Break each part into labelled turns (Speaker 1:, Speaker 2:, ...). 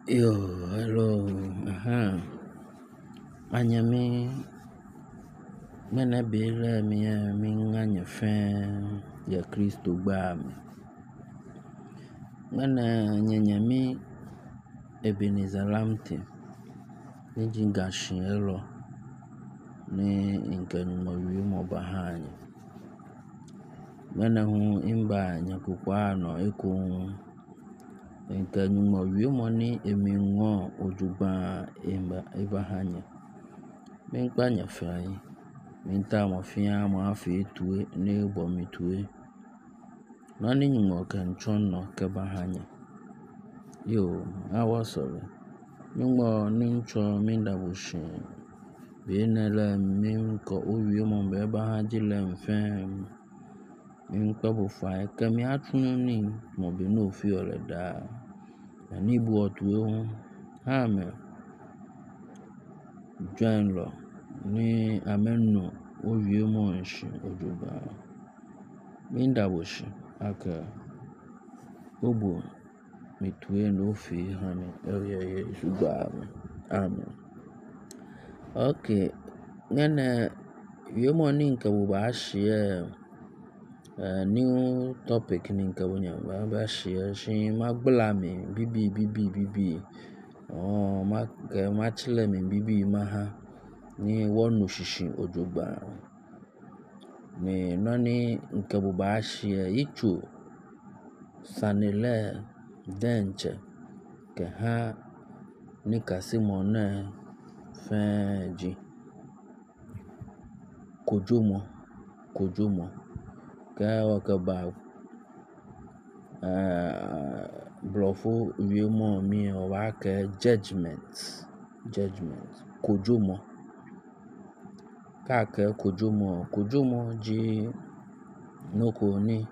Speaker 1: Yo, hello. Anyami mena bela mi nganya fan ya Kristo gbami. Mena nyanyami Ebenezer Lamte ni jingashin elo ni nkanyumawi mo bahanya. Mena hu imba nyakukwa no eko nkanyumawi mo ni emingo ojuba ibahanya. Menkpa nyafai minta mafia mo afi tuwe ne bomi tuwe nani nyumo kanchono kebahanya. Yo awa sorry nyumo nincho minda bushin benele minko uwi mo beba hajile mfem minkpa bufai kemi atuni mo beno fi oleda ani bu otuwe hame join lo ni amenu uwi mo nshi ojuba minda bushin aka obo mituwe no fi hame eye suba amen. Okay nene yomo ninka buba share new topic ninka bunya ba share shi magbelami bibi machile mi bibi maha ni wonu shishi ojuba ni nani nka buba share ichu sanile denche ke ha ni kasimone feji kojomo ke wakaba blofo wiemo mi wake judgment kojomo kake kojomo ji noko ni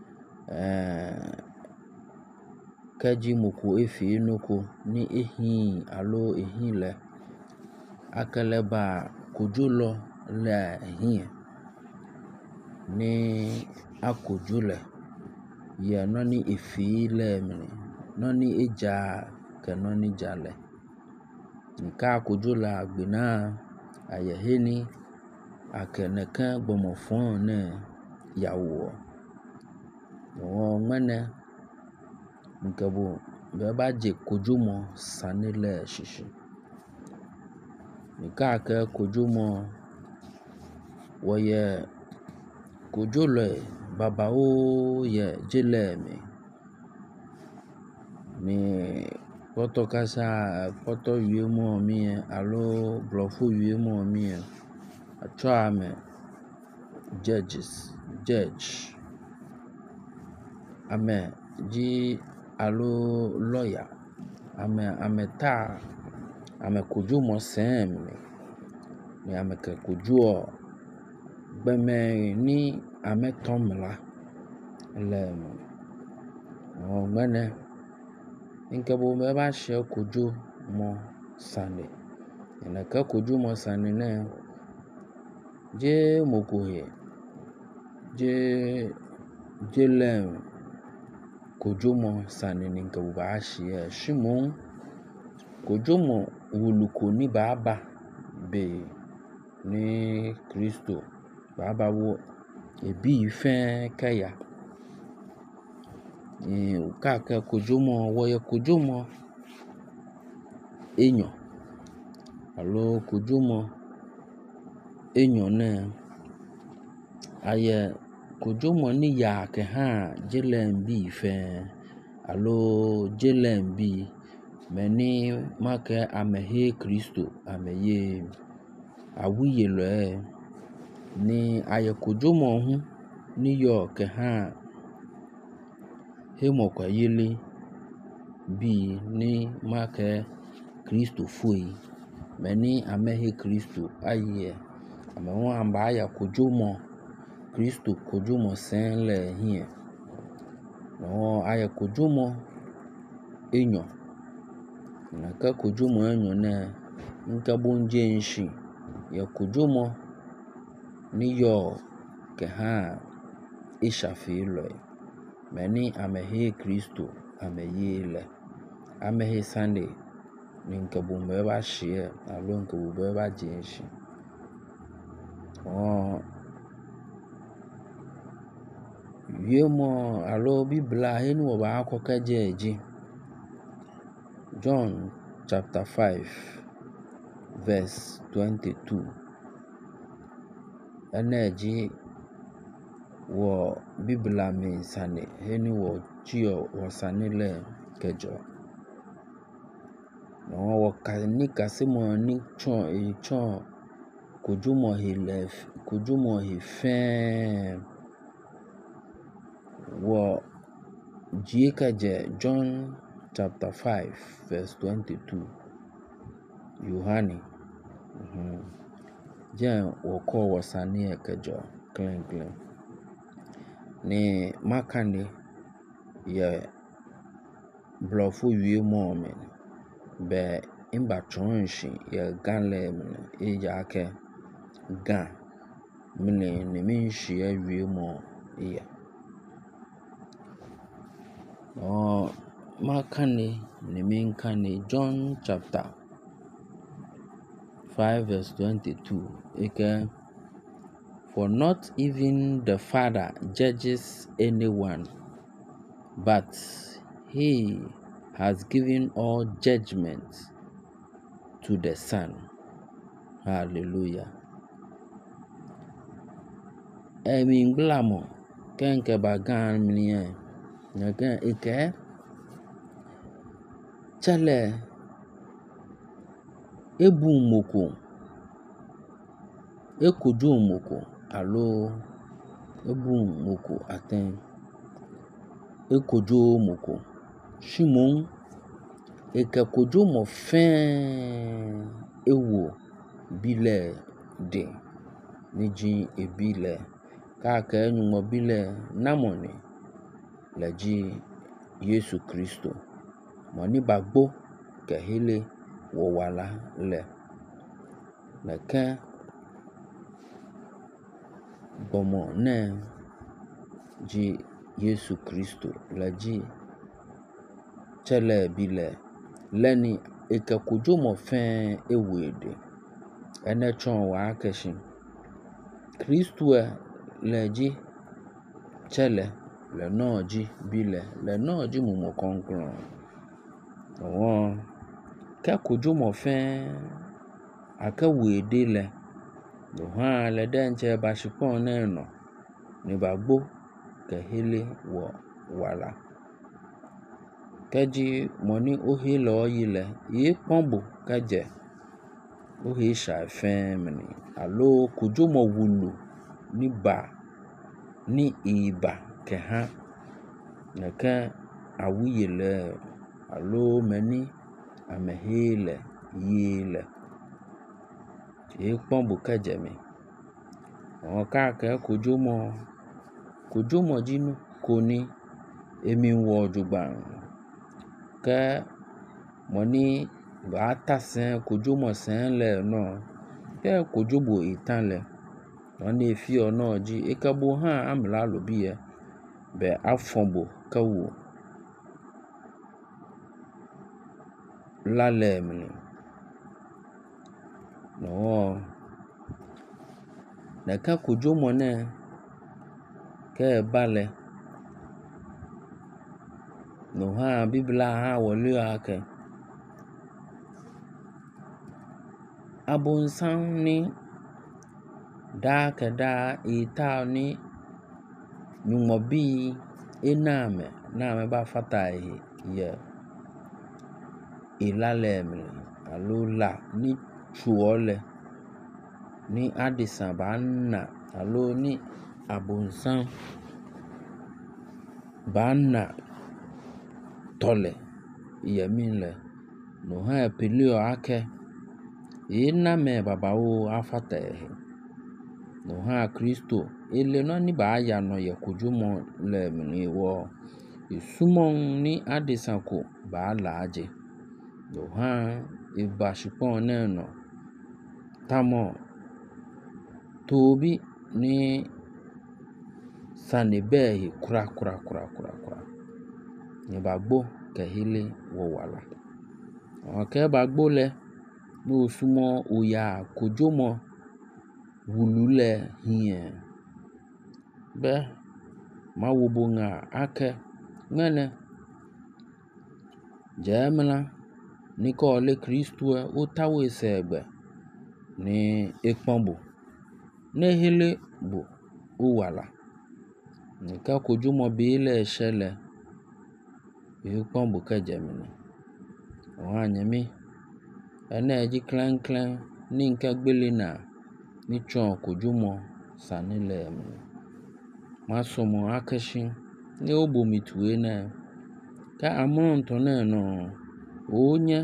Speaker 1: keji moko efi noko ni ehin alo ehin le akeleba kojolo le ehin ni akojole ye nani efi le mi nani eja ke nani jale nka kojola agbena ayeheni akeneka gbomofon ne yawo mene nkebo beba je kojomo sanile shishi nka ke kojomo woye kojole baba o ye jele mi poto kasa poto wiemo mi alo blofo wiemo mi atwa me judge ame ji alo lawyer ame kojomo sem mi ame ke kojo gbeme ni ame tomla le mene nkebo me ba she kojo mo sane ene ke kojo mo sane ne je mokoye je le kojo mo sane ni nkebo ba she shimon kojo mo wuluko ni baba be ni Kristo baba wo ebi ife kaya kake kojomo woye kojomo enyo alo kojomo enyo ne aye kojomo ni ya ke ha jelen bi ife alo jelen bi meni make amehe Kristo ameye awuye lo ni aye kojomo hu ni yo ke ha hemo kwa yele bi ni make Kristo foi meni amehe Kristo aye amewo amba ya kojomo Kristo kojomo sen le hie no aye kojomo enyo na ka kojomo enyo ne nka bonje nshi ya kojomo ni yo ke ha ishafi lo meni amehe Kristo ameye le amehe Sunday ni nkabumbe ba hye alo nkabumbe ba jenshi wiemo alo bibla heni wo ba akoka jeji John chapter 5 verse 22 energy wo bibla me sane heni wo jio wo sane le kejo wo kanika simo ni chon kujumo hife wo jikaje John chapter 5 verse 22 Yohani jen woko wo sane kejo clean ni makande ye blofo wiemo me be imba chonshi ye ganle me eja ke gan mene ne minshi ye wiemo ye makane ne minkane John chapter 5 verse 22 eke for not even the Father judges anyone, but he has given all judgment to the Son. Hallelujah. Emin blamo kenke bagan mnie nagan eke chale ebu moko ekojo moko alo ebu moko aten ekojo moko Shimon eke kojo mo fen ewo bile de niji ebile ka enyu mo bile namoni leji Yesu Kristo moni bagbo ke hele wo wala le leke bomo ne ji Yesu Kristo leji chele bile leni eke kojo mo fen ewede ene chon wa keshin Kristo leji chele le noji bile le noji mumo konkron ke kojo mo fen aka wede le le denche bashipon ne no ni bagbo ke hele wo wala keji moni ohile oyile ye pombo keje ohi sha fen mini alo kojo mo wulu ni iba ke ha neke awuyele alo meni amehile yile ye pombo keje mi ka ke kojo mo jinu koni emi wo jugban ke moni ba tasen kojo mo sen le no ke kojo bo itan le oni fi ono ji ekabo han amla lobi ye be afombo kawo lale mni no na ka kojo mo ne ke bale no ha bibla ha wole ake abonsan ni da keda ita ni nyumobi ename na ba fata ye ilale mi alola ni chuole ni adisan ba na alo ni abonsan ba na tole yemile no ha pelio ake ename babawo afata no ha Kristo ele no ni ba ya no ye kojumo le mi wo isumon ni adisanko ba laaje no ha ibashipon ne no tamo tobi ni sanebe kura ni bagbo kehile wowala. Ke bagbo le no sumo oya kojomo wulule hie. Be mawobonga ake ngene jemla niko le Kristo otawe segbe ni ekpombo ne hele bo owala nika kojomo bile shele ekpombo kejemini ohanyemi ene ji klan ni nke gbele na ni chon kojomo sanile masomo akeshin ni obomitue na ka amonto na no onye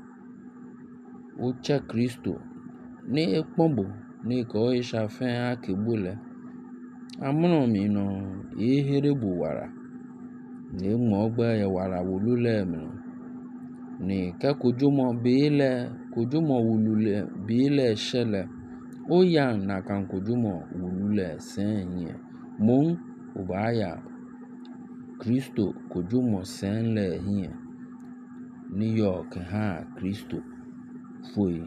Speaker 1: uche Kristo ni ekpombo ni ko ishafen akebule amono mi no ehere buwara ni mogbe ye wara wulule mi ni ka kojomo wulule bile shele oya na kan kojomo wulule senye mon ubaya Kristo kojomo senle hie New York ha Kristo foi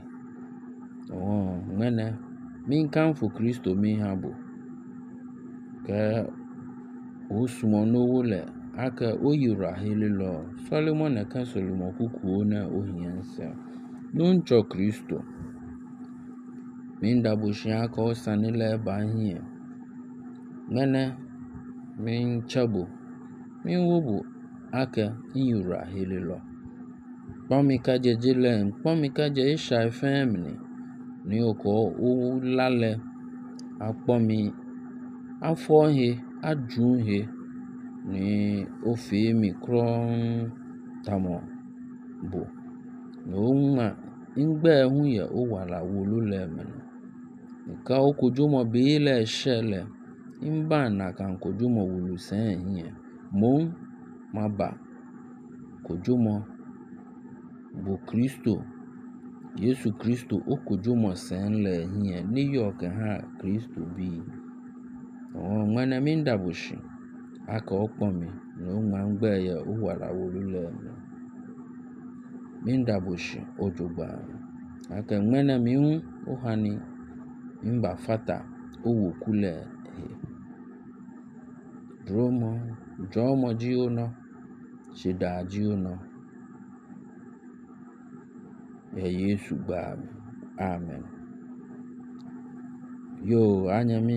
Speaker 1: ngene min kan fu Kristo mi habo ke osumo no wole aka oyura helilo Solomon na kan Solomon kuku na ohiansa nuncho Kristo min dabushi aka osanile ba hie ngene min chabo min wobu aka inyura helilo pamika jejele pamika je isha family ni oko o lale apomi afohe ajunhe ni ofe mi kron tamo bo no ma ingbe hu ye o wala wolule men ka okojomo bile shele imba na kan kojomo wulu sen hie mo maba kojomo bo Kristo Yesu Kristo okojomo sen le hie New York ha Kristo bi ngwana minda bushi aka okpomi no ma ngbe ye o wala wolule minda bushi ojogba aka ngwana mi hu ohani imba fata owokule jomo ji ono shida ji ono ya Yesu gba amen yo anyami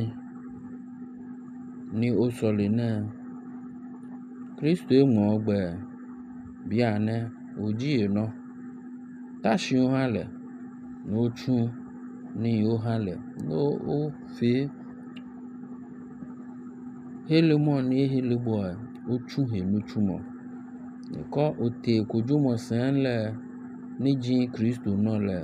Speaker 1: ni osole na Kristo emo ogbe biane oji no tashi ohale no chu ni ohale no ofe helemo ni helebo ochu henuchumo ko ote kojomo senle ni jin Kristo no le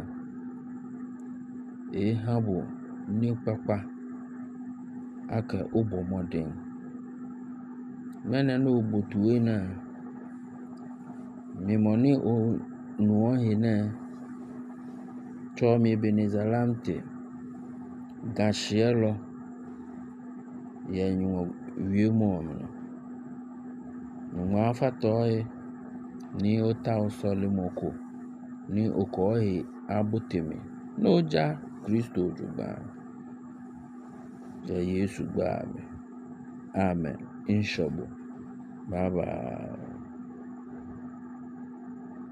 Speaker 1: habo ni papa aka obomodin mena no botuwe na mimoni o nuo hene chomi benizalamte gashielo yenyu wiemo no afatoe ni ota osolimoko ni okohe abutemi noja Kristo jugba ya Yesu gba amen inshallah bye bye